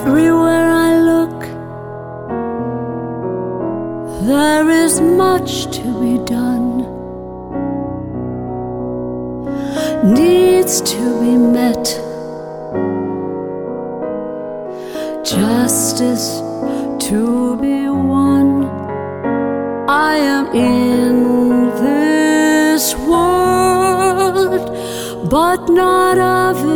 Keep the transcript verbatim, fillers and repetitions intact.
Everywhere I look, there is much to be done, needs to be met, justice to be won. I am in this world, but not of